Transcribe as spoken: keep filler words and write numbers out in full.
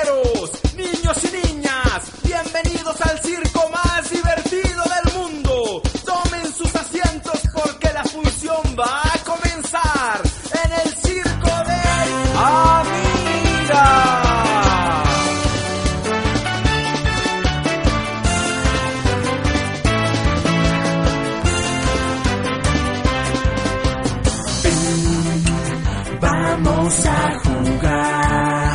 caballeros, niños y niñas, bienvenidos al circo más divertido del mundo. Tomen sus asientos porque la función va a comenzar en el circo de Amira. Vamos a jugar.